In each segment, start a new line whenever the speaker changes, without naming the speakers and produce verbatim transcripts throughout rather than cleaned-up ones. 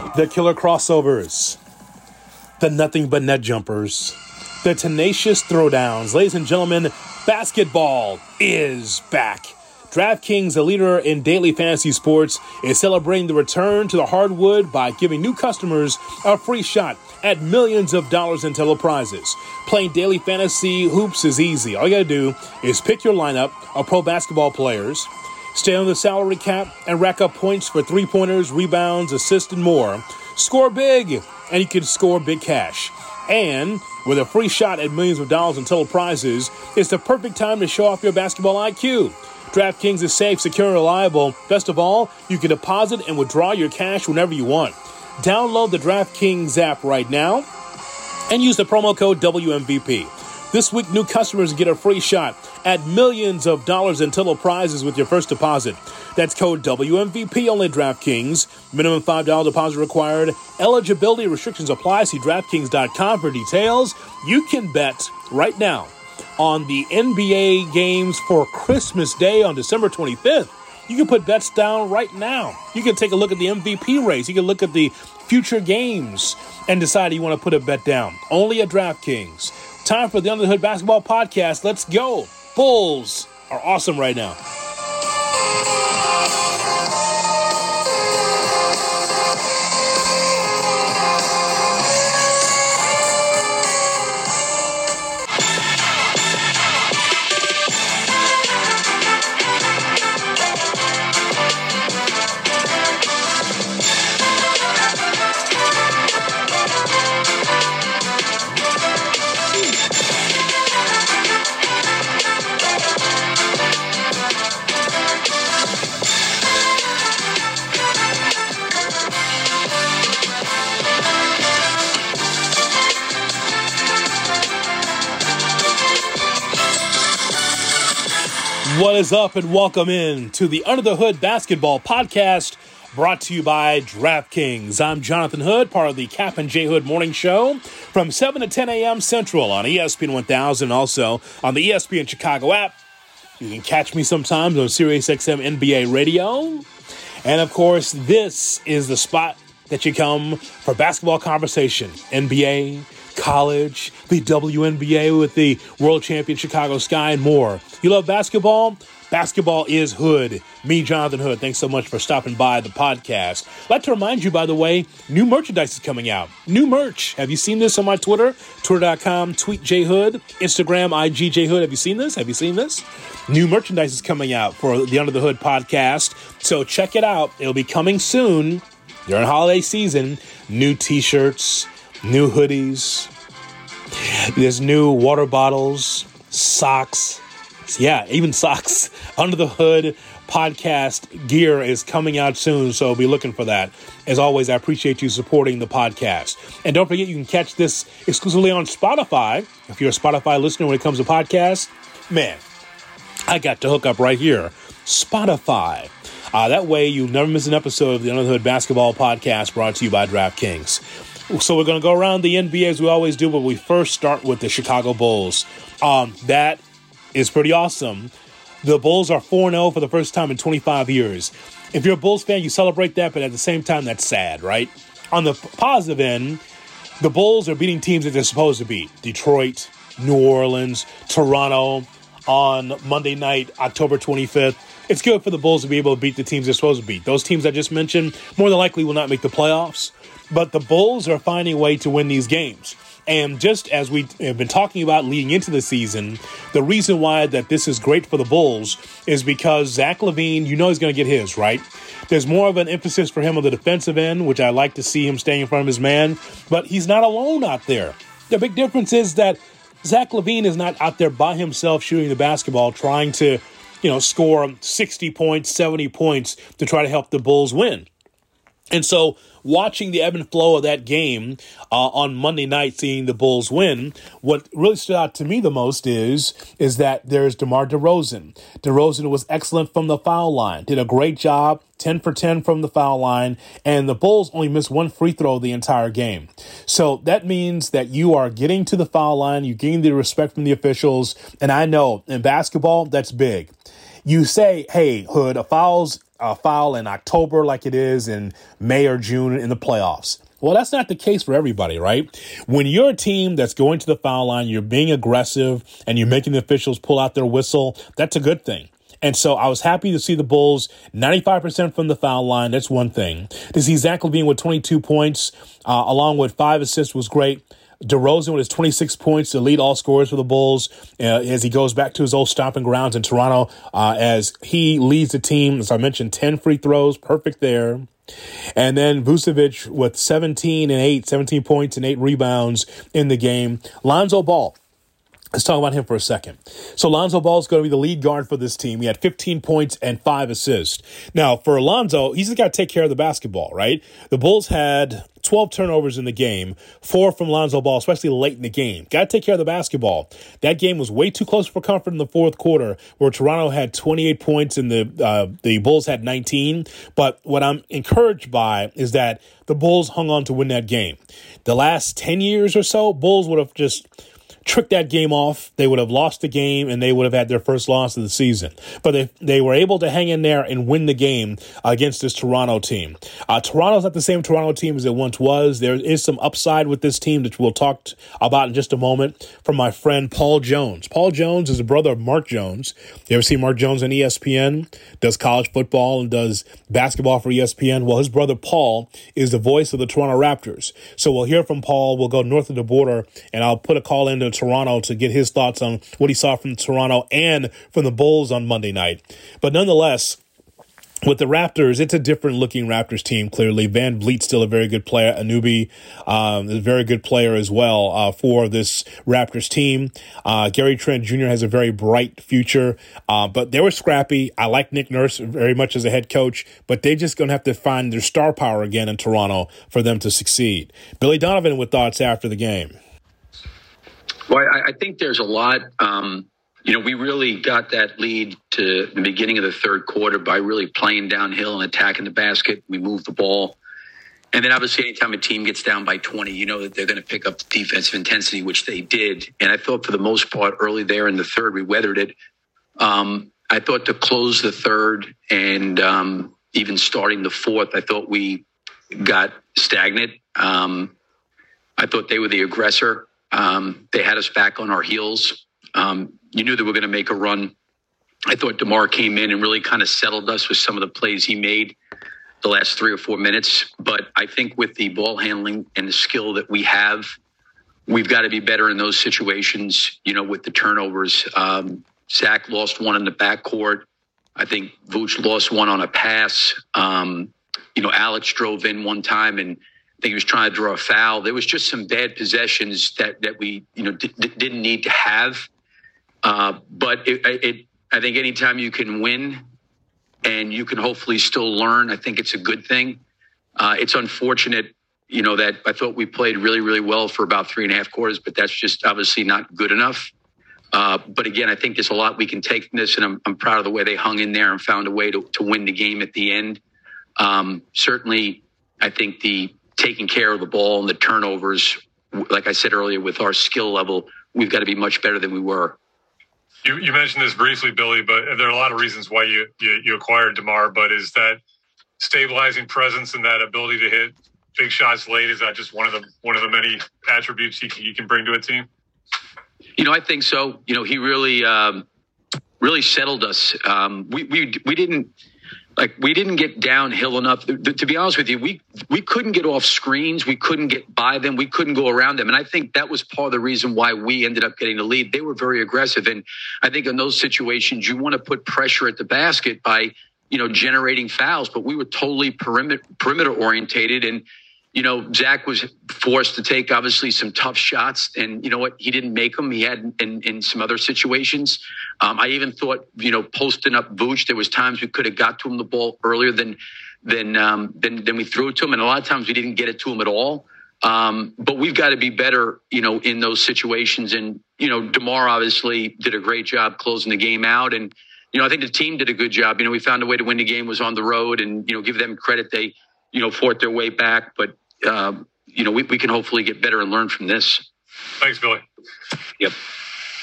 The killer crossovers, the nothing but net jumpers, the tenacious throwdowns. Ladies and gentlemen, basketball is back. DraftKings, a leader in daily fantasy sports, is celebrating the return to the hardwood by giving new customers a free shot at millions of dollars in total prizes. Playing daily fantasy hoops is easy. All you gotta do is pick your lineup of pro basketball players, stay on the salary cap, and rack up points for three-pointers, rebounds, assists, and more. Score big, and you can score big cash. And with a free shot at millions of dollars in total prizes, it's the perfect time to show off your basketball I Q. DraftKings is safe, secure, and reliable. Best of all, you can deposit and withdraw your cash whenever you want. Download the DraftKings app right now and use the promo code W M V P. This week, new customers get a free shot at millions of dollars in total prizes with your first deposit. That's code W M V P only at DraftKings. Minimum five dollars deposit required. Eligibility restrictions apply. See DraftKings dot com for details. You can bet right now on the N B A games for Christmas Day on December twenty-fifth. You can put bets down right now. You can take a look at the M V P race. You can look at the future games and decide you want to put a bet down. Only at DraftKings. Time for the Under the Hood Basketball Podcast. Let's go. Bulls are awesome right now. What is up, and welcome in to the Under the Hood Basketball Podcast, brought to you by DraftKings. I'm Jonathan Hood, part of the Cap and J Hood Morning Show from seven to ten a.m. Central on E S P N one thousand, also on the E S P N Chicago app. You can catch me sometimes on Sirius X M N B A Radio. And, of course, this is the spot that you come for basketball conversation. N B A, college, the W N B A with the World Champion Chicago Sky, and more. You love basketball? Basketball is Hood. Me, Jonathan Hood. Thanks so much for stopping by the podcast. I'd like to remind you, by the way, new merchandise is coming out. New merch. Have you seen this on my Twitter? Twitter dot com, tweet J Hood. Instagram, I G J Hood. Have you seen this? Have you seen this? New merchandise is coming out for the Under the Hood podcast. So check it out. It'll be coming soon during holiday season. New t-shirts, new hoodies. There's new water bottles, socks. Yeah, even socks. Under the Hood podcast gear is coming out soon, so be looking for that. As always, I appreciate you supporting the podcast. And don't forget, you can catch this exclusively on Spotify. If you're a Spotify listener when it comes to podcasts, man, I got to hook up right here. Spotify. Uh, that way, you never miss an episode of the Under the Hood Basketball Podcast, brought to you by DraftKings. So we're going to go around the N B A as we always do, but we first start with the Chicago Bulls. Um, that is pretty awesome. The Bulls are four and oh for the first time in twenty-five years. If you're a Bulls fan, you celebrate that, but at the same time, that's sad, right? On the positive end, the Bulls are beating teams that they're supposed to beat. Detroit, New Orleans, Toronto on Monday night, October twenty-fifth. It's good for the Bulls to be able to beat the teams they're supposed to beat. Those teams I just mentioned more than likely will not make the playoffs, but the Bulls are finding a way to win these games. And just as we have been talking about leading into the season, the reason why that this is great for the Bulls is because Zach LaVine, you know he's going to get his, right? There's more of an emphasis for him on the defensive end, which I like to see him staying in front of his man, but he's not alone out there. The big difference is that Zach LaVine is not out there by himself shooting the basketball, trying to, you know, score sixty points, seventy points to try to help the Bulls win. And so watching the ebb and flow of that game uh, on Monday night, seeing the Bulls win, what really stood out to me the most is, is that there's DeMar DeRozan. DeRozan was excellent from the foul line, did a great job, ten for ten from the foul line, and the Bulls only missed one free throw the entire game. So that means that you are getting to the foul line, you're getting the respect from the officials, and I know in basketball, that's big. You say, hey, Hood, a foul's a foul in October like it is in May or June in the playoffs. Well, that's not the case for everybody, right? When you're a team that's going to the foul line, you're being aggressive, and you're making the officials pull out their whistle, that's a good thing. And so I was happy to see the Bulls ninety-five percent from the foul line. That's one thing. To see Zach LaVine with twenty-two points, uh, along with five assists was great. DeRozan with his twenty-six points, the lead all scorers for the Bulls, uh, as he goes back to his old stomping grounds in Toronto, uh, as he leads the team. As I mentioned, ten free throws, perfect there. And then Vucevic with seventeen and eight, seventeen points and eight rebounds in the game. Lonzo Ball. Let's talk about him for a second. So Lonzo Ball is going to be the lead guard for this team. He had fifteen points and five assists. Now, for Lonzo, he's just got to take care of the basketball, right? The Bulls had twelve turnovers in the game, four from Lonzo Ball, especially late in the game. Got to take care of the basketball. That game was way too close for comfort in the fourth quarter, where Toronto had twenty-eight points and the uh, the Bulls had nineteen. But what I'm encouraged by is that the Bulls hung on to win that game. The last ten years or so, Bulls would have just tricked that game off. They would have lost the game, and they would have had their first loss of the season. But they, they were able to hang in there and win the game against this Toronto team. Uh, Toronto's not the same Toronto team as it once was. There is some upside with this team that we'll talk t- about in just a moment from my friend Paul Jones. Paul Jones is the brother of Mark Jones. You ever see Mark Jones on E S P N? Does college football and does basketball for E S P N. Well, his brother Paul is the voice of the Toronto Raptors. So we'll hear from Paul. We'll go north of the border, and I'll put a call into Toronto to get his thoughts on what he saw from Toronto and from the Bulls on Monday night. But nonetheless, with the Raptors, it's a different looking Raptors team, clearly. Van Vliet's still a very good player. Anunoby um, is a very good player as well uh, for this Raptors team. Uh, Gary Trent Junior has a very bright future, uh, but they were scrappy. I like Nick Nurse very much as a head coach, but they're just going to have to find their star power again in Toronto for them to succeed. Billy Donovan with thoughts after the game.
Well, I, I think there's a lot. Um, you know, we really got that lead to the beginning of the third quarter by really playing downhill and attacking the basket. We moved the ball. And then obviously anytime a team gets down by twenty, you know that they're going to pick up the defensive intensity, which they did. And I thought for the most part early there in the third, we weathered it. Um, I thought to close the third and um, even starting the fourth, I thought we got stagnant. Um, I thought they were the aggressor. Um, they had us back on our heels. Um, you knew they were going to make a run. I thought DeMar came in and really kind of settled us with some of the plays he made the last three or four minutes. But I think with the ball handling and the skill that we have, we've got to be better in those situations, you know, with the turnovers. Um, Zach lost one in the backcourt. I think Vooch lost one on a pass. Um, you know, Alex drove in one time and I think he was trying to draw a foul. There was just some bad possessions that that we, you know, d- d- didn't need to have. Uh, but it, it, I think anytime you can win and you can hopefully still learn, I think it's a good thing. Uh, it's unfortunate, you know, that I thought we played really, really well for about three and a half quarters, but that's just obviously not good enough. Uh, but again, I think there's a lot we can take from this, and I'm, I'm proud of the way they hung in there and found a way to, to win the game at the end. Um, certainly, I think the taking care of the ball and the turnovers, like I said earlier, with our skill level, we've got to be much better than we were.
You, you mentioned this briefly, Billy, but there are a lot of reasons why you, you, you acquired DeMar, but is that stabilizing presence and that ability to hit big shots late, is that just one of the one of the many attributes he can, he can bring to a team?
You know, I think so. You know, he really, um, really settled us. Um, we, we, we didn't, like, we didn't get downhill enough. To, to be honest with you, we, we couldn't get off screens. We couldn't get by them. We couldn't go around them. And I think that was part of the reason why we ended up getting the lead. They were very aggressive. And I think in those situations, you want to put pressure at the basket by, you know, generating fouls. But we were totally perimeter, perimeter orientated. And, you know, Zach was forced to take obviously some tough shots, and you know what? He didn't make them. He had in, in some other situations. Um, I even thought, you know, posting up Vooch, there was times we could have got to him the ball earlier than than um, than than we threw it to him, and a lot of times we didn't get it to him at all. Um, but we've got to be better, you know, in those situations. And you know, DeMar obviously did a great job closing the game out, and you know, I think the team did a good job. You know, we found a way to win the game. Was on the road, and you know, give them credit. They, you know, fought their way back, but Um, you know, we, we can hopefully get better and learn from this.
Thanks, Billy.
Yep.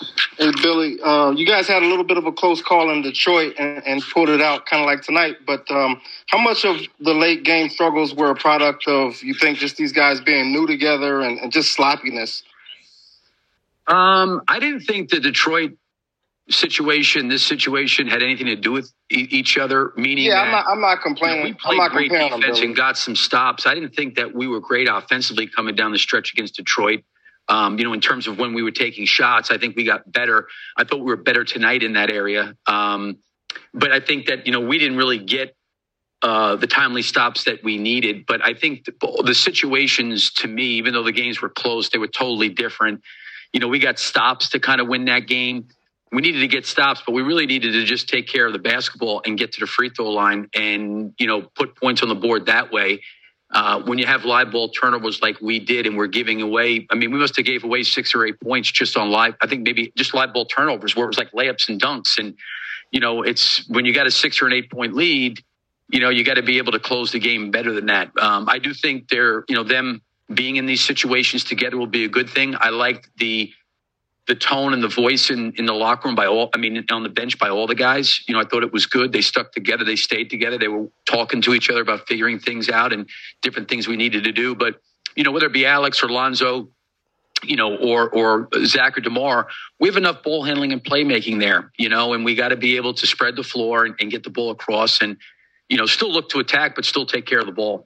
Hey, Billy, uh, you guys had a little bit of a close call in Detroit and, and pulled it out kind of like tonight. But um, how much of the late game struggles were a product of, you think, just these guys being new together and, and just sloppiness?
Um, I didn't think the Detroit situation, this situation, had anything to do with e- each other. Meaning,
yeah,
that,
I'm not. I'm not complaining.
You know, we played
I'm not
great
defense
them, and got some stops. I didn't think that we were great offensively coming down the stretch against Detroit. Um, you know, in terms of when we were taking shots, I think we got better. I thought we were better tonight in that area. Um, but I think that, you know, we didn't really get uh, the timely stops that we needed. But I think the, the situations, to me, even though the games were close, they were totally different. You know, we got stops to kind of win that game. We needed to get stops, but we really needed to just take care of the basketball and get to the free throw line and, you know, put points on the board that way. Uh, when you have live ball turnovers like we did and we're giving away, I mean, we must have gave away six or eight points just on live. I think maybe just live ball turnovers where it was like layups and dunks. And, you know, it's when you got a six or an eight point lead, you know, you got to be able to close the game better than that. Um, I do think they're, you know, them being in these situations together will be a good thing. I liked the, the tone and the voice in, in the locker room by all, I mean, on the bench by all the guys. You know, I thought it was good. They stuck together. They stayed together. They were talking to each other about figuring things out and different things we needed to do. But, you know, whether it be Alex or Lonzo, you know, or, or Zach or DeMar, we have enough ball handling and playmaking there, you know, and we got to be able to spread the floor and, and get the ball across and, you know, still look to attack, but still take care of the ball.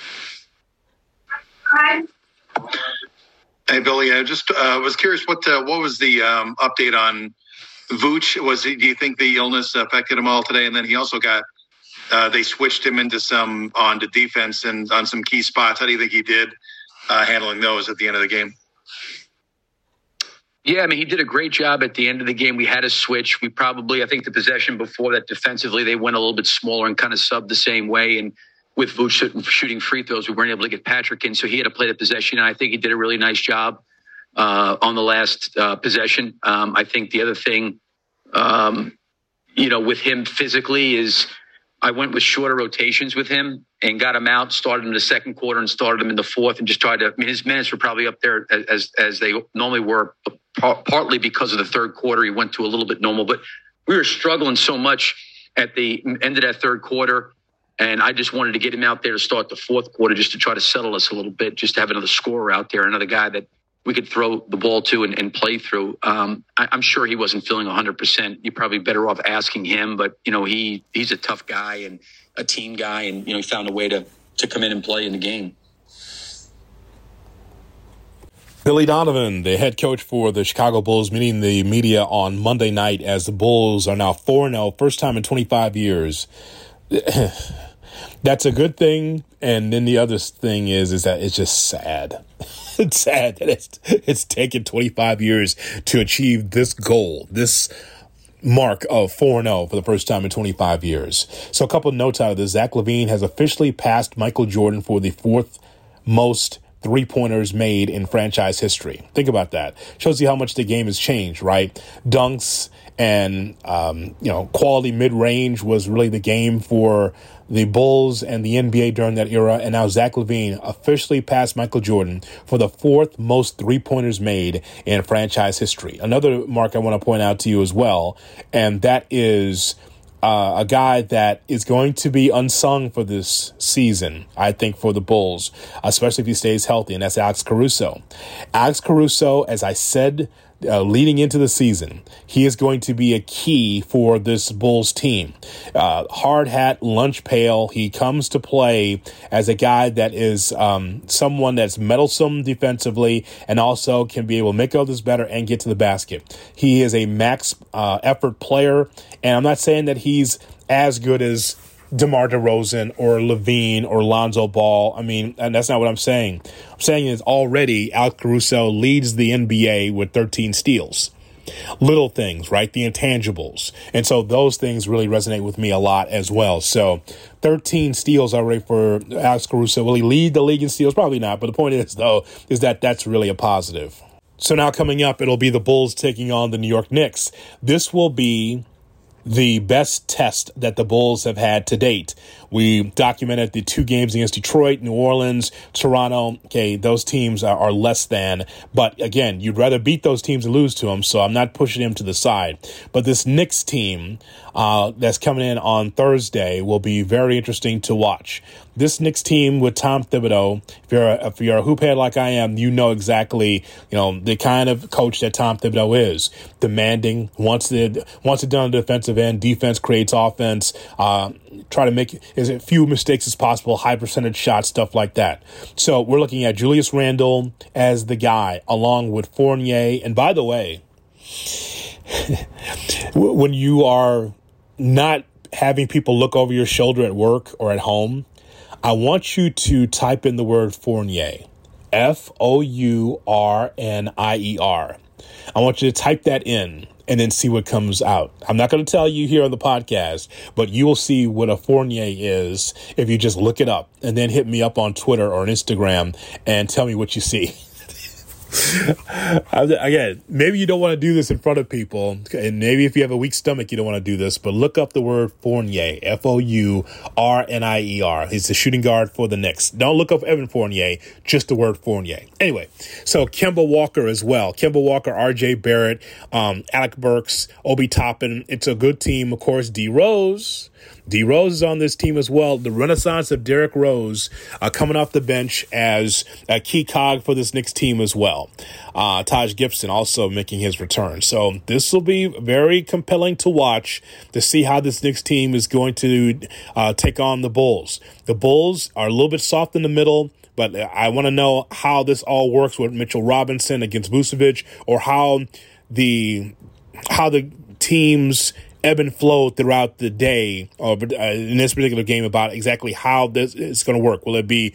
Hi. Hey, Billy, I just uh, was curious, what uh, what was the um, update on Vooch? Was he, do you think the illness affected him all today? And then he also got, uh, they switched him into some on the defense and on some key spots. How do you think he did uh, handling those at the end of the game?
Yeah, I mean, he did a great job at the end of the game. We had a switch. We probably, I think the possession before that defensively, they went a little bit smaller and kind of subbed the same way. And with Vooch shooting free throws, we weren't able to get Patrick in, so he had to play the possession. And I think he did a really nice job uh, on the last uh, possession. Um, I think the other thing, um, you know, with him physically is I went with shorter rotations with him and got him out, started him in the second quarter and started him in the fourth and just tried to, I mean, his minutes were probably up there as as they normally were, partly because of the third quarter. He went to a little bit normal, but we were struggling so much at the end of that third quarter. And I just wanted to get him out there to start the fourth quarter just to try to settle us a little bit, just to have another scorer out there, another guy that we could throw the ball to and, and play through. Um, I, I'm sure he wasn't feeling one hundred percent. You're probably better off asking him. But, you know, he he's a tough guy and a team guy. And, you know, he found a way to, to come in and play in the game.
Billy Donovan, the head coach for the Chicago Bulls, meeting the media on Monday night as the Bulls are now four and oh, first time in twenty-five years. That's a good thing. And then the other thing is, is that it's just sad. It's sad that it's, it's taken twenty-five years to achieve this goal, this mark of four and oh for the first time in twenty-five years. So a couple of notes out of this. Zach LaVine has officially passed Michael Jordan for the fourth most three-pointers made in franchise history. Think about that. Shows you how much the game has changed, right? Dunks and, um, you know, quality mid-range was really the game for the Bulls and the N B A during that era. And now Zach LaVine officially passed Michael Jordan for the fourth most three-pointers made in franchise history. Another mark I want to point out to you as well, and that is uh, a guy that is going to be unsung for this season, I think, for the Bulls, especially if he stays healthy, and that's Alex Caruso. Alex Caruso, as I said, Uh, leading into the season, he is going to be a key for this Bulls team. Uh, hard hat, lunch pail. He comes to play as a guy that is um, someone that's meddlesome defensively and also can be able to make others better and get to the basket. He is a max uh, effort player, and I'm not saying that he's as good as DeMar DeRozan or LaVine or Lonzo Ball. I mean, and that's not what I'm saying. I'm saying is already Alex Caruso leads the N B A with thirteen steals. Little things, right? The intangibles. And so those things really resonate with me a lot as well. So thirteen steals already for Alex Caruso. Will he lead the league in steals? Probably not. But the point is, though, is that that's really a positive. So now coming up, it'll be the Bulls taking on the New York Knicks. This will be the best test that the Bulls have had to date. We documented the two games against Detroit, New Orleans, Toronto. Okay, those teams are, are less than. But again, you'd rather beat those teams and lose to them, so I'm not pushing them to the side. But this Knicks team uh, that's coming in on Thursday will be very interesting to watch. This Knicks team with Tom Thibodeau, if you're, a, if you're a hoop head like I am, you know exactly, you know, the kind of coach that Tom Thibodeau is. Demanding, wants it, wants it done on the defensive end. Defense creates offense. Uh, try to make as few mistakes as possible, high percentage shots, stuff like that. So we're looking at Julius Randle as the guy, along with Fournier. And by the way, when you are not having people look over your shoulder at work or at home, I want you to type in the word Fournier, F O U R N I E R. I want you to type that in and then see what comes out. I'm not going to tell you here on the podcast, but you will see what a Fournier is if you just look it up and then hit me up on Twitter or on Instagram and tell me what you see. Again, maybe you don't want to do this in front of people, and maybe if you have a weak stomach, you don't want to do this, but look up the word Fournier, F O U R N I E R. He's the shooting guard for the Knicks. Don't look up Evan Fournier, just the word Fournier. Anyway, so Kemba Walker as well. Kemba Walker, R J Barrett, um, Alec Burks, Obi Toppin. It's a good team. Of course, D Rose. D Rose is on this team as well. The renaissance of Derrick Rose uh, coming off the bench as a key cog for this Knicks team as well. Uh, Taj Gibson also making his return. So this will be very compelling to watch to see how this Knicks team is going to uh, take on the Bulls. The Bulls are a little bit soft in the middle, but I want to know how this all works with Mitchell Robinson against Vucevic, or how the how the teams ebb and flow throughout the day, or uh, in this particular game, about exactly how this is going to work. Will it be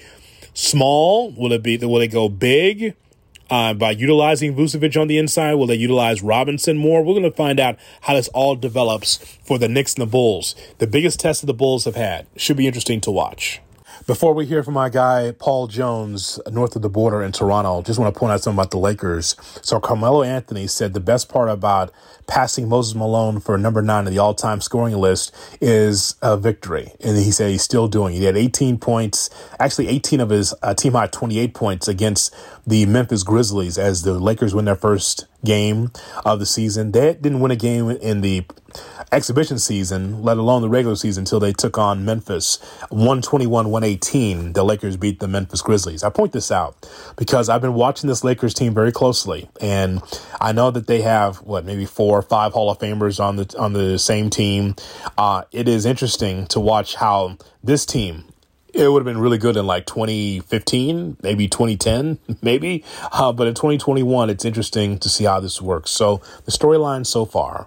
small? Will it be? Will it go big uh, by utilizing Vucevic on the inside? Will they utilize Robinson more? We're going to find out how this all develops for the Knicks and the Bulls. The biggest test that the Bulls have had. Should be interesting to watch. Before we hear from my guy, Paul Jones, north of the border in Toronto, just want to point out something about the Lakers. So Carmelo Anthony said the best part about passing Moses Malone for number nine on the all-time scoring list is a victory. And he said he's still doing it. He had eighteen points, actually eighteen of his uh, team high twenty-eight points against the Memphis Grizzlies as the Lakers win their first game of the season. They didn't win a game in the exhibition season, let alone the regular season, until they took on Memphis. one twenty-one one eighteen, the Lakers beat the Memphis Grizzlies. I point this out because I've been watching this Lakers team very closely, and I know that they have, what, maybe four or five Hall of Famers on the on the same team. Uh, it is interesting to watch how this team, it would have been really good in like twenty fifteen, maybe twenty ten, maybe. Uh, but in twenty twenty-one, it's interesting to see how this works. So the storyline so far.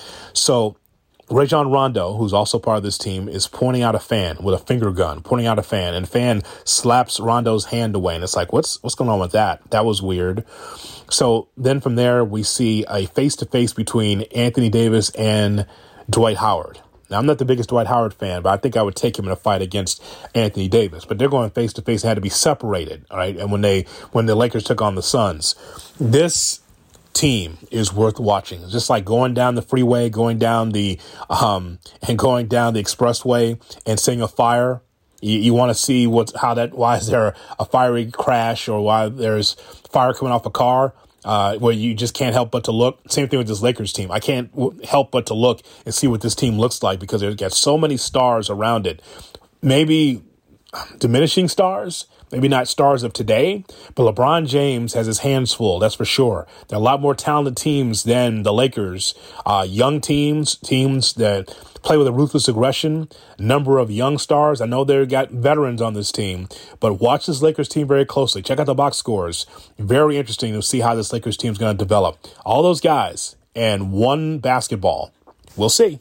So Rajon Rondo, who's also part of this team, is pointing out a fan with a finger gun, pointing out a fan, and fan slaps Rondo's hand away. And it's like, what's what's going on with that? That was weird. So then from there, we see a face-to-face between Anthony Davis and Dwight Howard. Now, I'm not the biggest Dwight Howard fan, but I think I would take him in a fight against Anthony Davis. But they're going face to face, had to be separated, all right? And when they when the Lakers took on the Suns, this team is worth watching. It's just like going down the freeway, going down the um, and going down the expressway and seeing a fire. You, you want to see what's how that why is there a fiery crash, or why there's fire coming off a car. Uh, where you just can't help but to look. Same thing with this Lakers team. I can't w- help but to look and see what this team looks like because it's got so many stars around it. Maybe diminishing stars, maybe not stars of today, but LeBron James has his hands full. That's for sure. There are a lot more talented teams than the Lakers. Uh, young teams, teams that play with a ruthless aggression, number of young stars. I know they've got veterans on this team, but watch this Lakers team very closely. Check out the box scores. Very interesting to see how this Lakers team is going to develop. All those guys and one basketball. We'll see.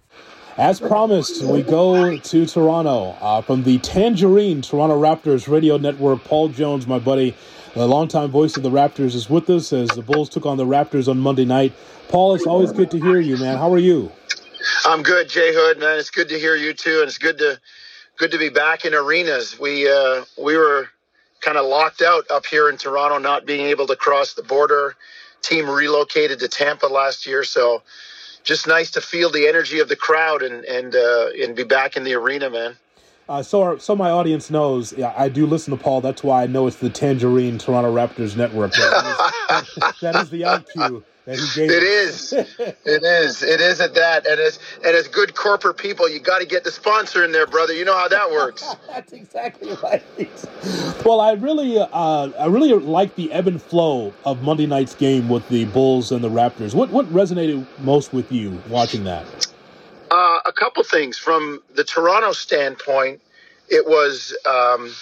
As promised, we go to Toronto uh, from the Tangerine Toronto Raptors radio network. Paul Jones, my buddy, the longtime voice of the Raptors, is with us as the Bulls took on the Raptors on Monday night. Paul, it's always good to hear you, man. How are you?
I'm good, Jay Hood, man. It's good to hear you too, and it's good to good to be back in arenas. We uh, we were kind of locked out up here in Toronto, not being able to cross the border. Team relocated to Tampa last year, so just nice to feel the energy of the crowd and and uh, and be back in the arena, man.
Uh, so, our, so my audience knows, yeah, I do listen to Paul. That's why I know it's the Tangerine Toronto Raptors Network. That is, that is the I Q that he gave.
It is. It is. It is at that. And as and as good corporate people, you got to get the sponsor in there, brother. You know how that works.
That's exactly right. Well, I really, uh, I really like the ebb and flow of Monday night's game with the Bulls and the Raptors. What what resonated most with you watching that?
Uh, a couple things. From the Toronto standpoint, it was um,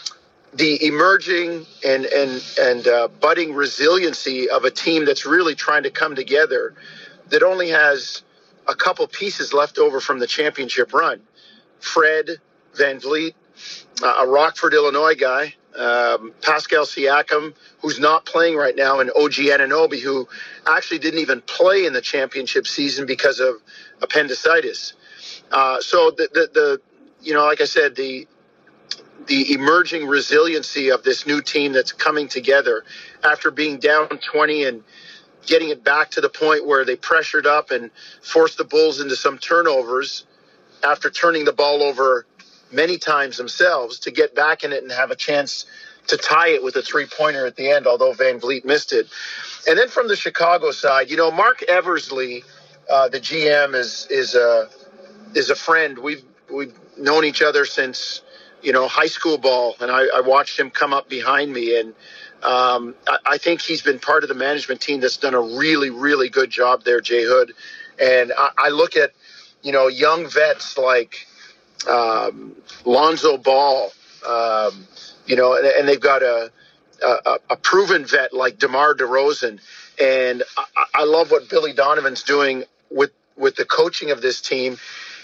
the emerging and and and uh, budding resiliency of a team that's really trying to come together, that only has a couple pieces left over from the championship run. Fred VanVleet, uh, a Rockford, Illinois guy, um, Pascal Siakam, who's not playing right now, and O G Anunoby, who actually didn't even play in the championship season because of appendicitis. Uh, so the, the, the, you know, like I said, the, the emerging resiliency of this new team that's coming together after being down twenty and getting it back to the point where they pressured up and forced the Bulls into some turnovers after turning the ball over many times themselves to get back in it and have a chance to tie it with a three-pointer at the end, although VanVleet missed it. And then from the Chicago side, you know, Mark Eversley, Uh, the G M is is a is a friend. We've we've known each other since, you know, high school ball, and I, I watched him come up behind me, and um, I, I think he's been part of the management team that's done a really really good job there, Jay Hood. And I, I look at, you know, young vets like um, Lonzo Ball, um, you know, and, and they've got a, a a proven vet like DeMar DeRozan, and I, I love what Billy Donovan's doing with with the coaching of this team.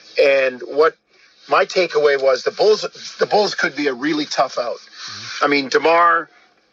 And what my takeaway was, the Bulls the Bulls could be a really tough out. Mm-hmm. I mean, DeMar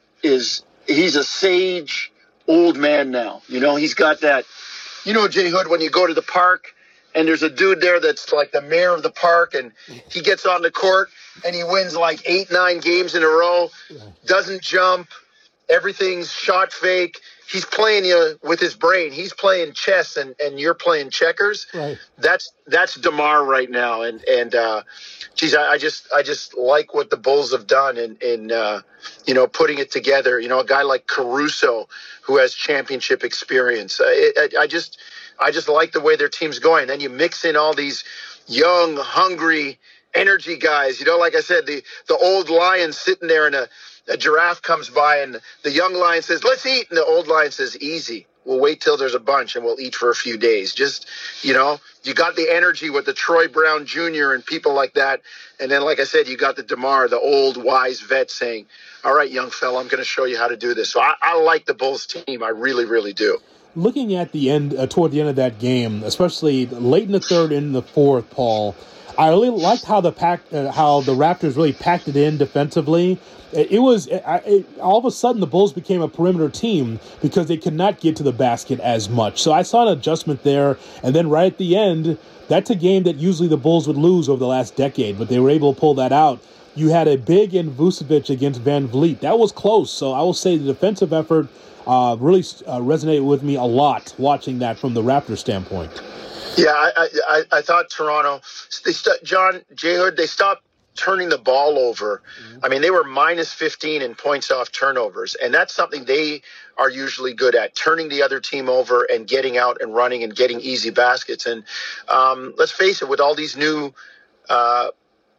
is he's a sage old man now. You know, he's got that, you know, Jay Hood, when you go to the park and there's a dude there that's like the mayor of the park, and he gets on the court and he wins like eight, nine games in a row, doesn't jump, everything's shot fake. He's playing you with his brain. He's playing chess, and, and you're playing checkers. Right. That's that's DeMar right now, and and uh, geez, I, I just I just like what the Bulls have done in in uh, you know, putting it together. You know, a guy like Caruso who has championship experience. I, I, I just I just like the way their team's going. Then you mix in all these young, hungry, energy guys. You know, like I said, the the old lion sitting there in a. A giraffe comes by and the young lion says, "Let's eat." And the old lion says, "Easy. We'll wait till there's a bunch and we'll eat for a few days." Just, you know, you got the energy with the Troy Brown Junior and people like that. And then, like I said, you got the DeMar, the old wise vet, saying, "All right, young fella, I'm going to show you how to do this." So I, I like the Bulls team. I really, really do.
Looking at the end, uh, toward the end of that game, especially late in the third and in the fourth, Paul, I really liked how the pack, uh, how the Raptors really packed it in defensively. It, it was it, it, all of a sudden the Bulls became a perimeter team because they could not get to the basket as much. So I saw an adjustment there, and then right at the end, that's a game that usually the Bulls would lose over the last decade, but they were able to pull that out. You had a big in Vucevic against VanVleet. That was close. So I will say the defensive effort uh, really uh, resonated with me a lot watching that from the Raptors standpoint.
Yeah, I I, I thought Toronto, they st- John Jay Hood, they stopped turning the ball over. Mm-hmm. I mean, they were minus fifteen in points off turnovers, and that's something they are usually good at, turning the other team over and getting out and running and getting easy baskets. And um, let's face it, with all these new uh,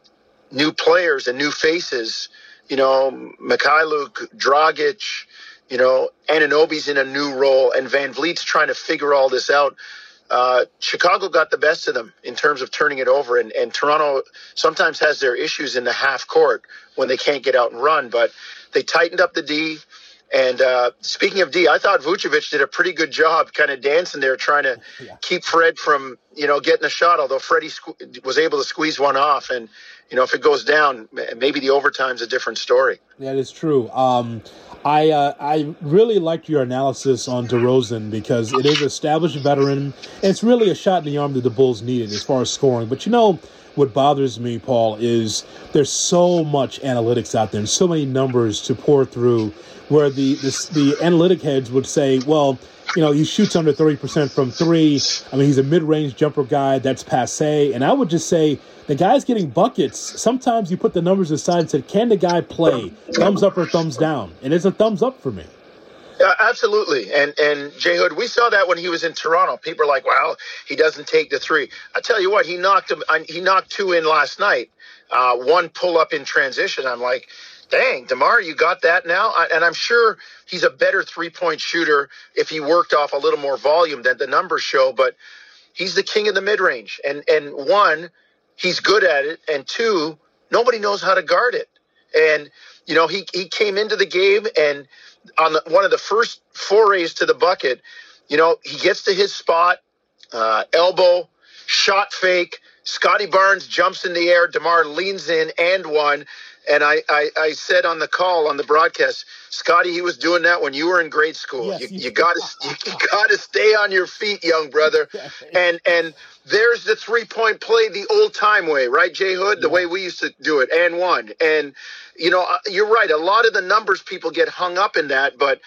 new players and new faces, you know, Mikhailuk, Dragic, you know, Anunoby's in a new role, and VanVleet's trying to figure all this out. Uh, Chicago got the best of them in terms of turning it over, and, and Toronto sometimes has their issues in the half court when they can't get out and run, but they tightened up the D. And uh, speaking of D, I thought Vucevic did a pretty good job kind of dancing there, trying to yeah. keep Fred from, you know, getting a shot, although Freddie sque- was able to squeeze one off. And, you know, if it goes down, maybe the overtime's a different story.
That is true. Um, I uh, I really liked your analysis on DeRozan because it is an established veteran, and it's really a shot in the arm that the Bulls needed as far as scoring. But, you know, what bothers me, Paul, is there's so much analytics out there and so many numbers to pour through where the, the, the analytic heads would say, well, you know, he shoots under thirty percent from three. I mean, he's a mid-range jumper guy. That's passé. And I would just say the guy's getting buckets. Sometimes you put the numbers aside and said, can the guy play? Thumbs up or thumbs down? And it's a thumbs up for me.
Uh, absolutely. And, and Jay Hood, we saw that when he was in Toronto. People are like, well, he doesn't take the three. I tell you what, he knocked him. He knocked two in last night. Uh, one pull up in transition. I'm like, dang, DeMar, you got that now? I, and I'm sure he's a better three-point shooter if he worked off a little more volume than the numbers show, but he's the king of the mid-range. And, and one, he's good at it, and two, nobody knows how to guard it. And, you know, he, he came into the game, and on the, one of the first forays to the bucket, you know, he gets to his spot, uh, elbow, shot fake, Scotty Barnes jumps in the air, DeMar leans in and one. And I, I, I said on the call, on the broadcast, Scotty, he was doing that when you were in grade school.
Yes,
you
you
you got to you got to stay on your feet, young brother. And and there's the three-point play the old-time way, right, Jay Hood? The
yeah.
way we used to do it, and one. And, you know, you're right. A lot of the numbers people get hung up in that, but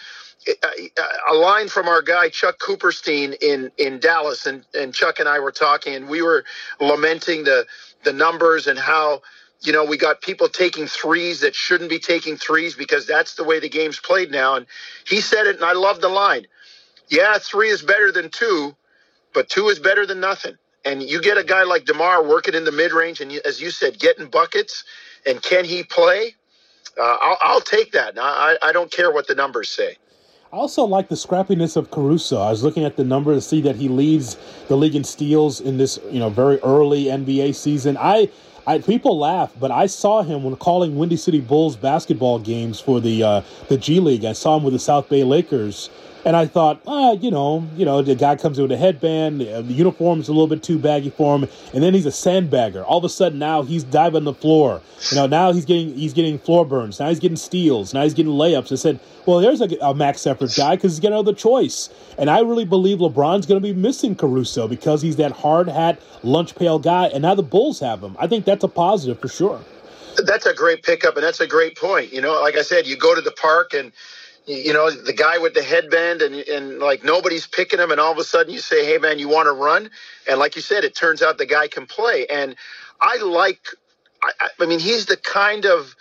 a line from our guy Chuck Cooperstein in, in Dallas, and, and Chuck and I were talking, and we were lamenting the the numbers and how, you know, we got people taking threes that shouldn't be taking threes because that's the way the game's played now. And he said it, and I love the line. Yeah, three is better than two, but two is better than nothing. And you get a guy like DeMar working in the mid-range, and as you said, getting buckets, and can he play? Uh, I'll, I'll take that. I, I don't care what the numbers say.
I also like the scrappiness of Caruso. I was looking at the number to see that he leads the league in steals in this, you know, very early N B A season. I, I people laugh, but I saw him when calling Windy City Bulls basketball games for the uh, the G League. I saw him with the South Bay Lakers. And I thought, ah, you know, you know, the guy comes in with a headband, the uniform's a little bit too baggy for him, and then he's a sandbagger. All of a sudden, now he's diving the floor. You know, now he's getting he's getting floor burns. Now he's getting steals. Now he's getting layups. I said, well, there's a, a max effort guy because he's got another choice. And I really believe LeBron's going to be missing Caruso because he's that hard hat, lunch pail guy, and now the Bulls have him. I think that's a positive for sure.
That's a great pickup, and that's a great point. You know, like I said, you go to the park and, you know, the guy with the headband and, and like nobody's picking him. And all of a sudden you say, hey, man, you want to run? And like you said, it turns out the guy can play. And I like, I, I mean, he's the kind of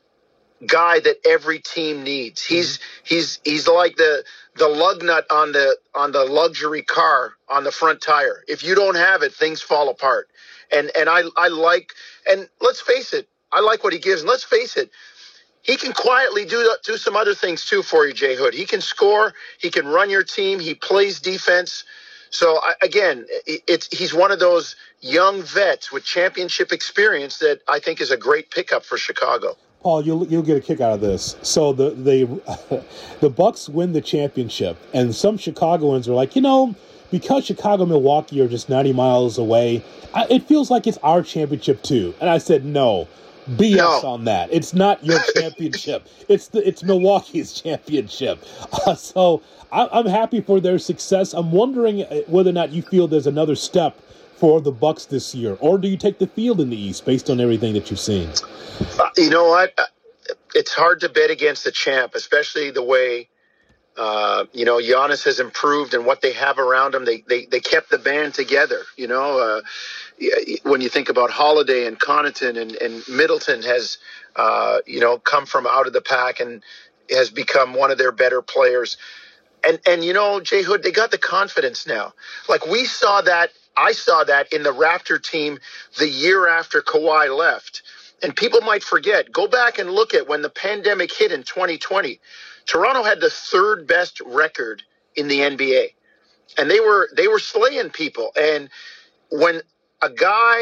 guy that every team needs. He's, mm-hmm. he's, he's like the, the lug nut on the, on the luxury car on the front tire. If you don't have it, things fall apart. And, and I, I like, and let's face it, I like what he gives. And let's face it, he can quietly do do some other things, too, for you, Jay Hood. He can score. He can run your team. He plays defense. So, I, again, it's he's one of those young vets with championship experience that I think is a great pickup for Chicago.
Paul, you'll you'll get a kick out of this. So the the the Bucks win the championship, and some Chicagoans are like, you know, because Chicago and Milwaukee are just ninety miles away, I, it feels like it's our championship, too. And I said, no. B S
no.
on that. It's not your championship. it's the it's Milwaukee's championship. Uh, so I, I'm happy for their success. I'm wondering whether or not you feel there's another step for the Bucks this year, or do you take the field in the East based on everything that you've seen?
Uh, you know what? It's hard to bet against the champ, especially the way uh, you know Giannis has improved and what they have around him. They they they kept the band together. You know. Uh, When you think about Holiday and Connaughton and, and Middleton has, uh, you know, come from out of the pack and has become one of their better players. And, and you know, Jay Hood, they got the confidence now. Like we saw that, I saw that in the Raptor team the year after Kawhi left. And people might forget, go back and look at when the pandemic hit in twenty twenty. Toronto had the third best record in the N B A. And they were they were slaying people. And when a guy,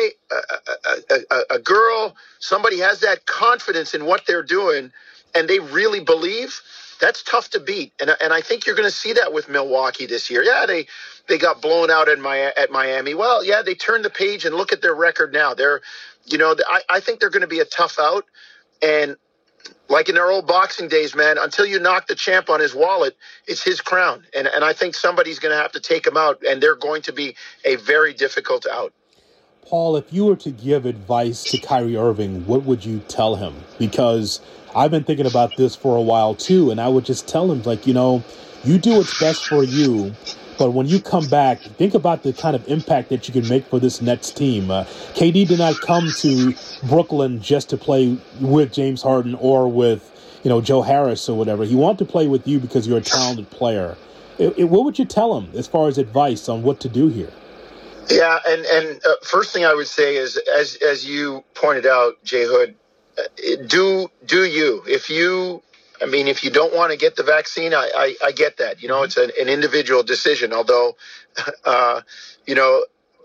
a, a, a, a girl, somebody has that confidence in what they're doing and they really believe, that's tough to beat. And, and I think you're going to see that with Milwaukee this year. Yeah, they they got blown out at, my, at Miami. Well, yeah, they turned the page and look at their record now. They're, you know, I, I think they're going to be a tough out. And like in their old boxing days, man, until you knock the champ on his wallet, it's his crown. And, and I think somebody's going to have to take him out, and they're going to be a very difficult out.
Paul, if you were to give advice to Kyrie Irving, what would you tell him? Because I've been thinking about this for a while, too, and I would just tell him, like, you know, You do what's best for you. But when you come back, think about the kind of impact that you can make for this Nets team. Uh, K D did not come to Brooklyn just to play with James Harden or with, you know, Joe Harris or whatever. He wanted to play with you because you're a talented player. It, it, what would you tell him as far as advice on what to do here?
Yeah, and and uh, first thing I would say is, as as you pointed out, Jay Hood, uh, do do you if you. I mean, if you don't want to get the vaccine, I, I, I get that. You know, it's an, an individual decision. Although, uh, you know,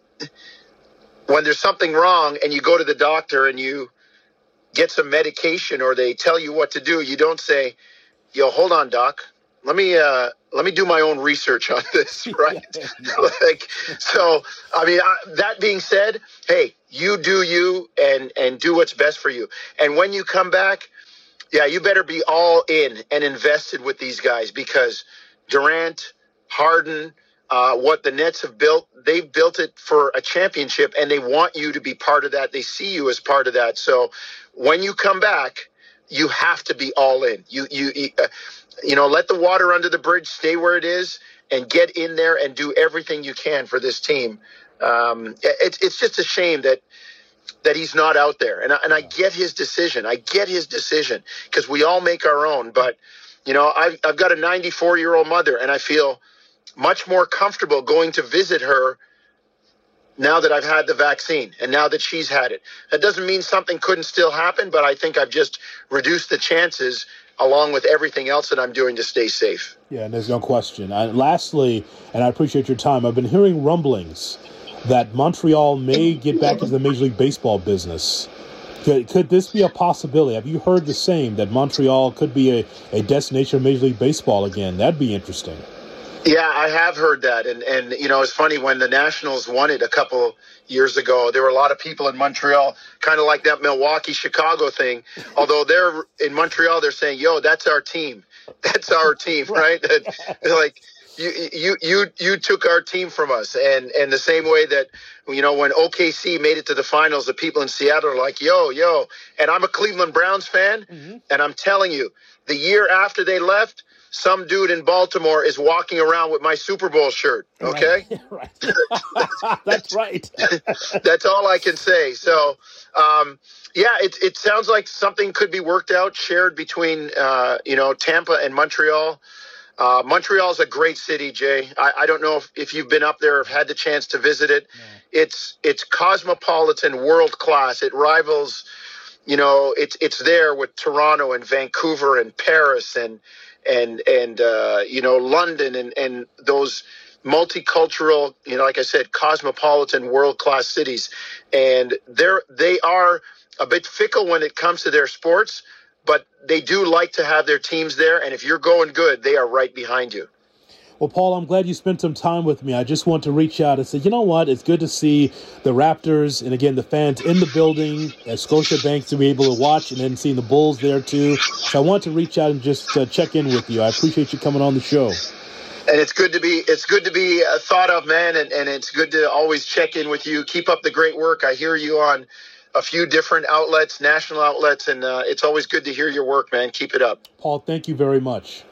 when there's something wrong and you go to the doctor and you get some medication or they tell you what to do, you don't say, yo, hold on, doc. Let me uh, let me do my own research on this, right? like, so, I mean, I, that being said, hey, you do you and, and do what's best for you. And when you come back, yeah, you better be all in and invested with these guys because Durant, Harden, uh, what the Nets have built, they've built it for a championship, and they want you to be part of that. They see you as part of that. So when you come back, you have to be all in. You you uh, you know, let the water under the bridge stay where it is, and get in there and do everything you can for this team. Um, it, it's just a shame that. that he's not out there. And I, and I get his decision. I get his decision because we all make our own. But, you know, I've, I've got a ninety-four-year-old mother, and I feel much more comfortable going to visit her now that I've had the vaccine and now that she's had it. That doesn't mean something couldn't still happen, but I think I've just reduced the chances along with everything else that I'm doing to stay safe.
Yeah, and there's no question. Uh, lastly, and I appreciate your time, I've been hearing rumblings that Montreal may get back into the Major League Baseball business. Could, could this be a possibility? Have you heard the same, that Montreal could be a, a destination of Major League Baseball again? That'd be interesting.
Yeah, I have heard that. And, and you know, it's funny, when the Nationals won it a couple years ago, there were a lot of people in Montreal, kind of like that Milwaukee-Chicago thing. Although they're in Montreal, they're saying, yo, that's our team. That's our team, right? They're like, You, you you you took our team from us, and and the same way that, you know, when O K C made it to the finals, the people in Seattle are like, yo yo, and I'm a Cleveland Browns fan, mm-hmm. and I'm telling you, the year after they left, some dude in Baltimore is walking around with my Super Bowl shirt. Okay,
right. right. That's right.
That's all I can say. So, um, yeah, it it sounds like something could be worked out, shared between uh, you know, Tampa and Montreal. Uh, Montreal is a great city, Jay. I, I don't know if, if you've been up there or have had the chance to visit it. No. It's it's cosmopolitan, world class. It rivals, you know, it's it's there with Toronto and Vancouver and Paris and and and uh, you know, London and and those multicultural, you know, like I said, cosmopolitan, world class cities. And they're they are a bit fickle when it comes to their sports, but they do like to have their teams there, and if you're going good, they are right behind you.
Well, Paul, I'm glad you spent some time with me. I just want to reach out and say, you know what? It's good to see the Raptors and, again, the fans in the building at Scotiabank to be able to watch, and then seeing the Bulls there, too. So I want to reach out and just uh, check in with you. I appreciate you coming on the show.
And it's good to be it's good to be uh, thought of, man, and, and it's good to always check in with you. Keep up the great work. I hear you on a few different outlets, national outlets, and uh, it's always good to hear your work, man. Keep it up.
Paul, thank you very much.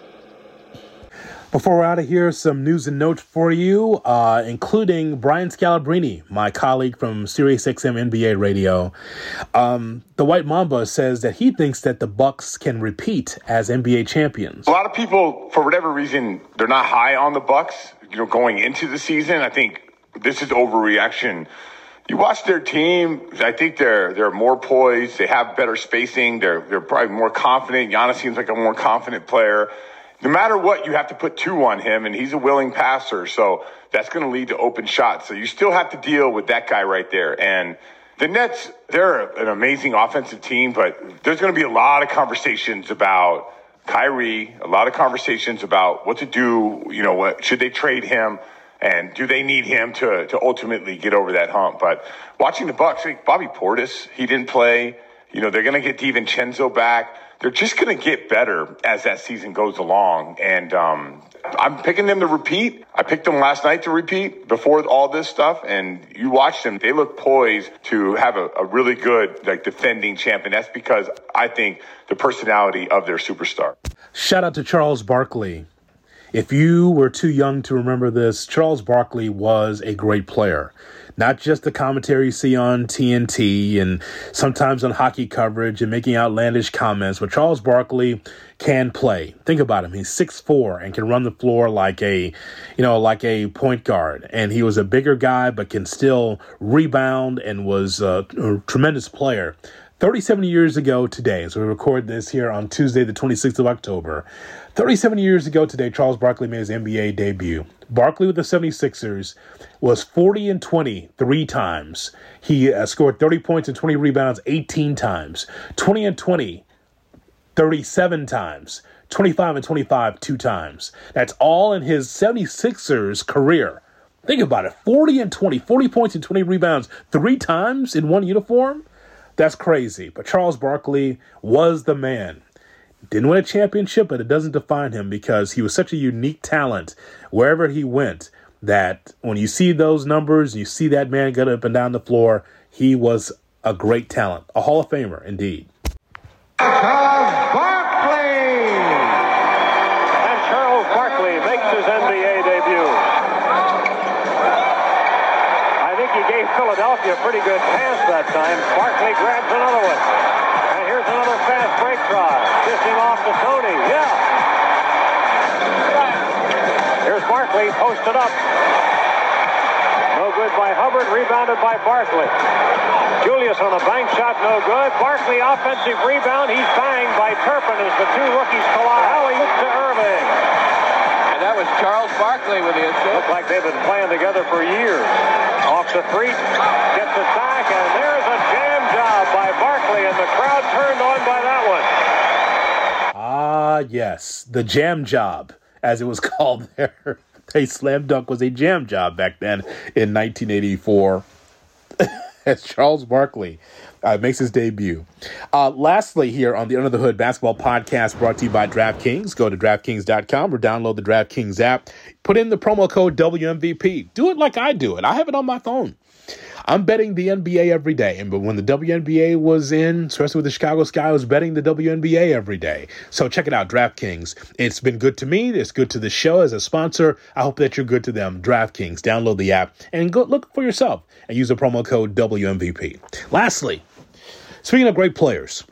Before we're out of here, some news and notes for you, uh, including Brian Scalabrine, my colleague from SiriusXM N B A Radio. Um, the White Mamba says that he thinks that the Bucks can repeat as N B A champions.
A lot of people, for whatever reason, they're not high on the Bucks, you know, going into the season. I think this is overreaction. You watch their team, I think they're they're more poised, they have better spacing, they're they're probably more confident. Giannis seems like a more confident player. No matter what, you have to put two on him, and he's a willing passer, so that's going to lead to open shots. So you still have to deal with that guy right there. And the Nets, they're an amazing offensive team, but there's going to be a lot of conversations about Kyrie, a lot of conversations about what to do, you know, what should they trade him? And do they need him to to ultimately get over that hump? But watching the Bucks, like Bobby Portis, he didn't play. You know, they're going to get DiVincenzo back. They're just going to get better as that season goes along. And um, I'm picking them to repeat. I picked them last night to repeat before all this stuff. And you watch them, they look poised to have a, a really good, like, defending champion. That's because I think the personality of their superstar.
Shout out to Charles Barkley. If you were too young to remember this, Charles Barkley was a great player. Not just the commentary you see on T N T and sometimes on hockey coverage and making outlandish comments, but Charles Barkley can play. Think about him. He's six foot four and can run the floor like a, you know, like a point guard. And he was a bigger guy, but can still rebound and was a, a tremendous player. thirty-seven years ago today, so we record this here on Tuesday, the twenty-sixth of October. thirty-seven years ago today, Charles Barkley made his N B A debut. Barkley with the seventy-sixers was forty and twenty three times. He uh, scored thirty points and twenty rebounds eighteen times. twenty and twenty thirty-seven times. twenty-five and twenty-five two times. That's all in his seventy-sixers career. Think about it. forty and twenty, forty points and twenty rebounds three times in one uniform. That's crazy. But Charles Barkley was the man. Didn't win a championship, but it doesn't define him because he was such a unique talent wherever he went that when you see those numbers, you see that man get up and down the floor, he was a great talent, a Hall of Famer indeed.
Charles Barkley! And Charles Barkley makes his N B A debut. I think he gave Philadelphia a pretty good pass that time. Barkley grabs another one. And here's another fast break try. Kissing off to Tony. Yeah. Here's Barkley posted up. No good by Hubbard. Rebounded by Barkley. Julius on a bank shot. No good. Barkley offensive rebound. He's banged by Turpin as the two rookies collide. Alley-oop to Irving.
And that was Charles Barkley with the assist.
Looks like they've been playing together for years. Off the three. Gets it back. And there's a jam job by Barkley. And the crowd turned on by that one.
Ah, yes. The jam job, as it was called there. A slam dunk was a jam job back then in nineteen eighty-four. As Charles Barkley uh, makes his debut. Uh, lastly, here on the Under the Hood Basketball Podcast brought to you by DraftKings. Go to DraftKings dot com or download the DraftKings app. Put in the promo code W M V P. Do it like I do it. I have it on my phone. I'm betting the N B A every day. And but when the W N B A was in, especially with the Chicago Sky, I was betting the W N B A every day. So check it out, DraftKings. It's been good to me. It's good to the show as a sponsor. I hope that you're good to them. DraftKings. Download the app and go look for yourself and use the promo code W M V P. Lastly, speaking of great players,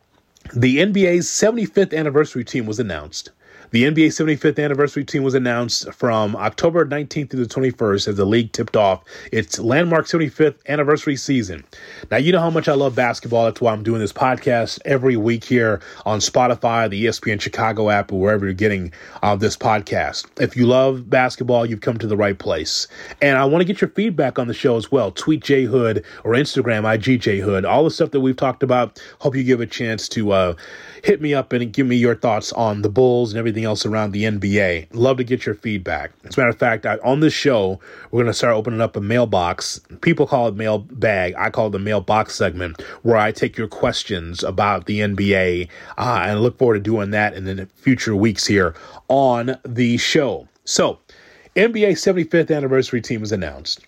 the N B A's seventy-fifth anniversary team was announced. The N B A seventy-fifth anniversary team was announced from October nineteenth through the twenty-first as the league tipped off its landmark seventy-fifth anniversary season. Now, you know how much I love basketball. That's why I'm doing this podcast every week here on Spotify, the E S P N Chicago app, or wherever you're getting uh, this podcast. If you love basketball, you've come to the right place. And I want to get your feedback on the show as well. Tweet J Hood or Instagram I G J Hood. All the stuff that we've talked about. Hope you give a chance to uh, hit me up and give me your thoughts on the Bulls and everything else around the N B A. Love to get your feedback. As a matter of fact, I, on this show, we're going to start opening up a mailbox. People call it mail bag. I call it the mailbox segment, where I take your questions about the N B A, uh, and I look forward to doing that in the future weeks here on the show. So, N B A seventy-fifth anniversary team is announced.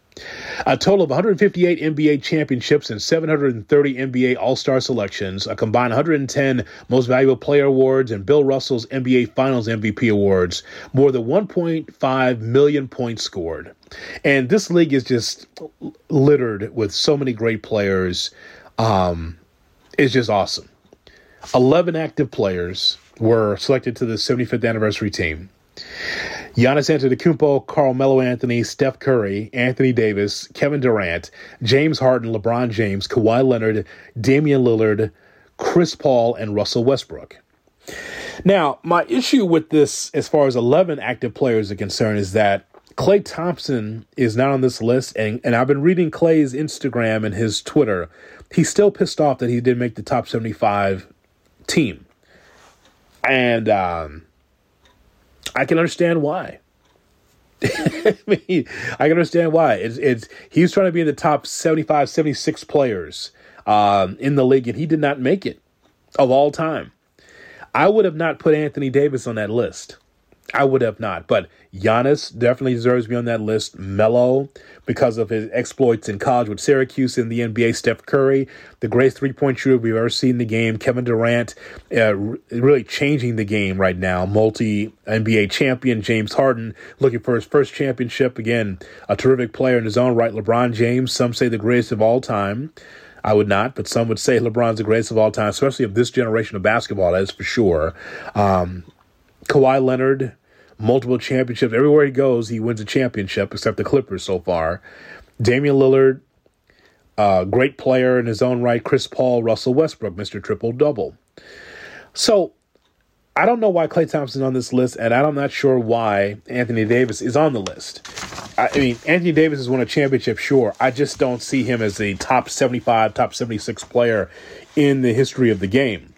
A total of one hundred fifty-eight N B A championships and seven hundred thirty N B A All-Star selections, a combined one hundred ten Most Valuable Player awards, and Bill Russell's N B A Finals M V P awards, more than one point five million points scored. And this league is just littered with so many great players. Um, it's just awesome. eleven active players were selected to the seventy-fifth anniversary team. Giannis Antetokounmpo, Carmelo Anthony, Steph Curry, Anthony Davis, Kevin Durant, James Harden, LeBron James, Kawhi Leonard, Damian Lillard, Chris Paul, and Russell Westbrook. Now, my issue with this, as far as eleven active players are concerned, is that Klay Thompson is not on this list, and, and I've been reading Klay's Instagram and his Twitter. He's still pissed off that he didn't make the top seventy-five team. And, um... I can understand why. I mean, I can understand why. It's, it's he's trying to be in the top seventy-five, seventy-six players um, in the league, and he did not make it of all time. I would have not put Anthony Davis on that list. I would have not. But Giannis definitely deserves to be on that list. Melo, because of his exploits in college with Syracuse in the N B A. Steph Curry, the greatest three-point shooter we've ever seen in the game. Kevin Durant, uh, really changing the game right now. Multi-N B A champion James Harden looking for his first championship. Again, a terrific player in his own right. LeBron James, some say the greatest of all time. I would not, but some would say LeBron's the greatest of all time, especially of this generation of basketball, that is for sure. Um, Kawhi Leonard, multiple championships. Everywhere he goes, he wins a championship, except the Clippers so far. Damian Lillard, uh, great player in his own right. Chris Paul, Russell Westbrook, Mister Triple-Double. So I don't know why Klay Thompson's on this list, and I'm not sure why Anthony Davis is on the list. I mean, Anthony Davis has won a championship, sure. I just don't see him as a top seventy-five, top seventy-six player in the history of the game.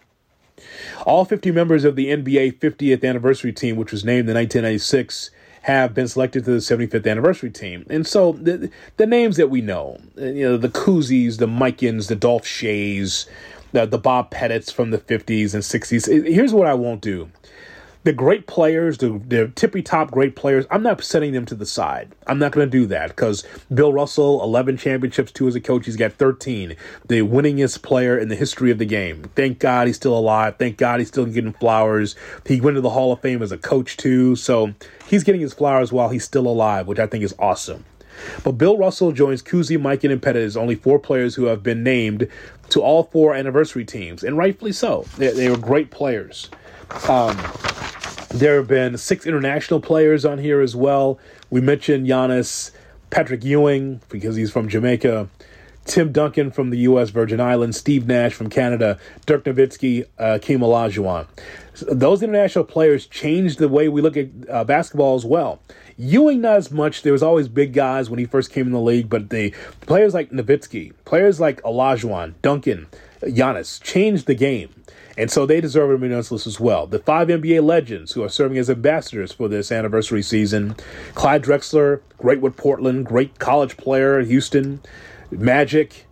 All fifty members of the N B A fiftieth anniversary team, which was named in nineteen ninety-six, have been selected to the seventy-fifth anniversary team. And so the, the names that we know, you know, the Kuzis, the Mikens, the Dolph Shays, the, the Bob Pettits from the fifties and sixties. Here's what I won't do. The great players, the, the tippy-top great players, I'm not setting them to the side. I'm not going to do that because Bill Russell, eleven championships, two as a coach. He's got thirteen. The winningest player in the history of the game. Thank God he's still alive. Thank God he's still getting flowers. He went to the Hall of Fame as a coach, too. So he's getting his flowers while he's still alive, which I think is awesome. But Bill Russell joins Cousy, Mikan, and Pettit as only four players who have been named to all four anniversary teams, and rightfully so. They, they were great players. Um... There have been six international players on here as well. We mentioned Giannis, Patrick Ewing, because he's from Jamaica, Tim Duncan from the U S Virgin Islands, Steve Nash from Canada, Dirk Nowitzki, uh, Hakeem Olajuwon. Those international players changed the way we look at uh, basketball as well. Ewing, not as much. There was always big guys when he first came in the league, but the players like Nowitzki, players like Olajuwon, Duncan, Giannis changed the game. And so they deserve to be on this list as well. The five N B A legends who are serving as ambassadors for this anniversary season. Clyde Drexler, great with Portland, great college player at Houston. Magic,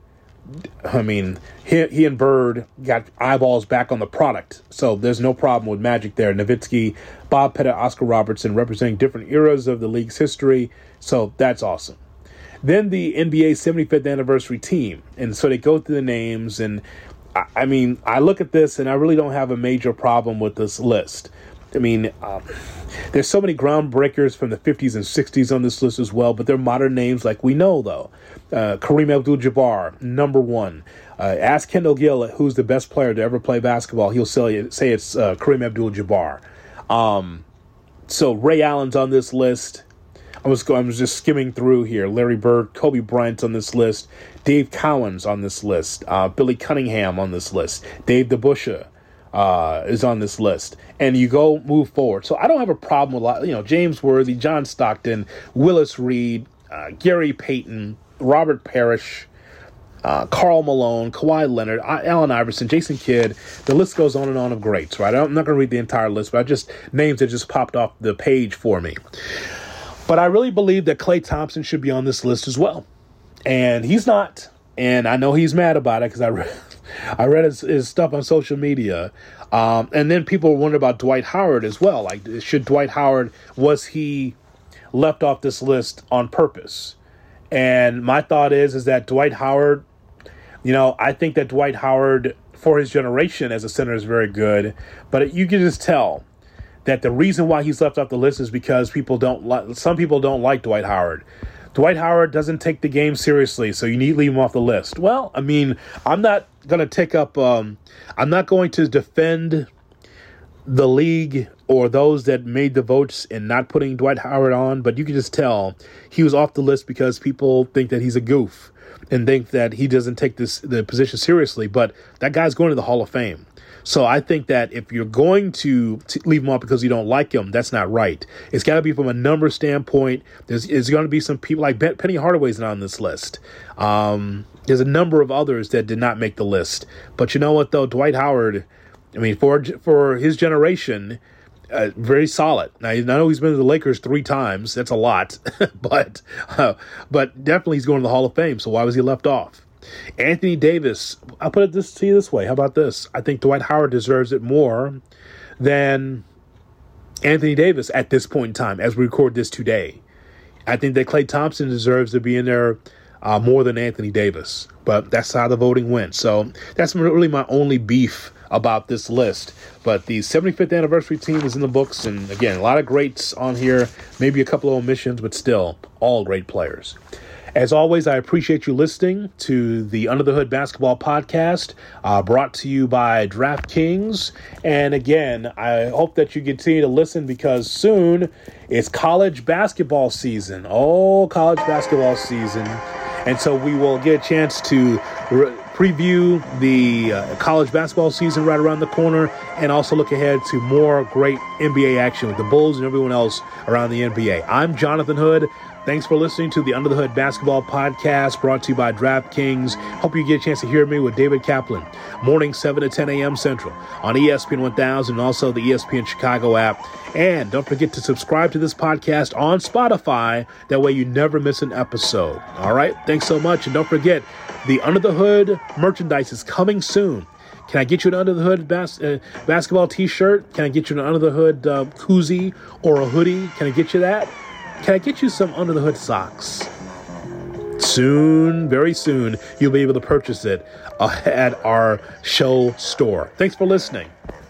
I mean, he, he and Bird got eyeballs back on the product. So there's no problem with Magic there. Nowitzki, Bob Pettit, Oscar Robertson, representing different eras of the league's history. So that's awesome. Then the N B A seventy-fifth anniversary team. And so they go through the names and I mean, I look at this and I really don't have a major problem with this list. I mean, um, there's so many groundbreakers from the fifties and sixties on this list as well, but they're modern names like we know, though. Uh, Kareem Abdul-Jabbar, number one. Uh, ask Kendall Gill who's the best player to ever play basketball. He'll say, say it's uh, Kareem Abdul-Jabbar. Um, so Ray Allen's on this list. I was going, I was just skimming through here. Larry Bird, Kobe Bryant's on this list. Dave Cowan's on this list. Uh, Billy Cunningham on this list. Dave DeBusschere uh, is on this list. And you go move forward. So I don't have a problem with a lot. You know, James Worthy, John Stockton, Willis Reed, uh, Gary Payton, Robert Parrish, uh, Karl Malone, Kawhi Leonard, Allen Iverson, Jason Kidd. The list goes on and on of greats, right? I'm not going to read the entire list, but I just names that just popped off the page for me. But I really believe that Klay Thompson should be on this list as well. And he's not. And I know he's mad about it because I read, I read his, his stuff on social media. Um, and then people wonder about Dwight Howard as well. Like, should Dwight Howard, was he left off this list on purpose? And my thought is, is that Dwight Howard, you know, I think that Dwight Howard, for his generation as a center, is very good. But you can just tell that the reason why he's left off the list is because people don't like, some people don't like Dwight Howard. Dwight Howard doesn't take the game seriously, so you need to leave him off the list. Well, I mean, I'm not going to take up, um, I'm not going to defend the league or those that made the votes in not putting Dwight Howard on, but you can just tell he was off the list because people think that he's a goof and think that he doesn't take this the position seriously, but that guy's going to the Hall of Fame. So I think that if you're going to leave him off because you don't like him, that's not right. It's got to be from a number standpoint. There's, there's going to be some people like Penny Hardaway's not on this list. Um, there's a number of others that did not make the list. But you know what, though? Dwight Howard, I mean, for for his generation, uh, very solid. Now, I know he's been to the Lakers three times. That's a lot. but uh, but definitely he's going to the Hall of Fame. So why was he left off? Anthony Davis, I'll put it this to you this way. How about this? I think Dwight Howard deserves it more than Anthony Davis at this point in time as we record this today. I think that Klay Thompson deserves to be in there uh, more than Anthony Davis, but that's how the voting went. So that's really my only beef about this list. But the seventy-fifth anniversary team is in the books, and again, a lot of greats on here, maybe a couple of omissions, but still all great players. As always, I appreciate you listening to the Under the Hood Basketball Podcast, uh, brought to you by DraftKings. And again, I hope that you continue to listen because soon it's college basketball season. Oh, college basketball season. And so we will get a chance to re- preview the uh, college basketball season right around the corner and also look ahead to more great N B A action with the Bulls and everyone else around the N B A. I'm Jonathan Hood. Thanks for listening to the Under the Hood Basketball Podcast brought to you by DraftKings. Hope you get a chance to hear me with David Kaplan, morning seven to ten a.m. Central on E S P N one thousand and also the E S P N Chicago app. And don't forget to subscribe to this podcast on Spotify. That way you never miss an episode. All right. Thanks so much. And don't forget, the Under the Hood merchandise is coming soon. Can I get you an Under the Hood bas- uh, basketball t-shirt? Can I get you an Under the Hood uh, koozie or a hoodie? Can I get you that? Can I get you some Under the Hood socks? Soon, very soon, you'll be able to purchase it uh, at our show store. Thanks for listening.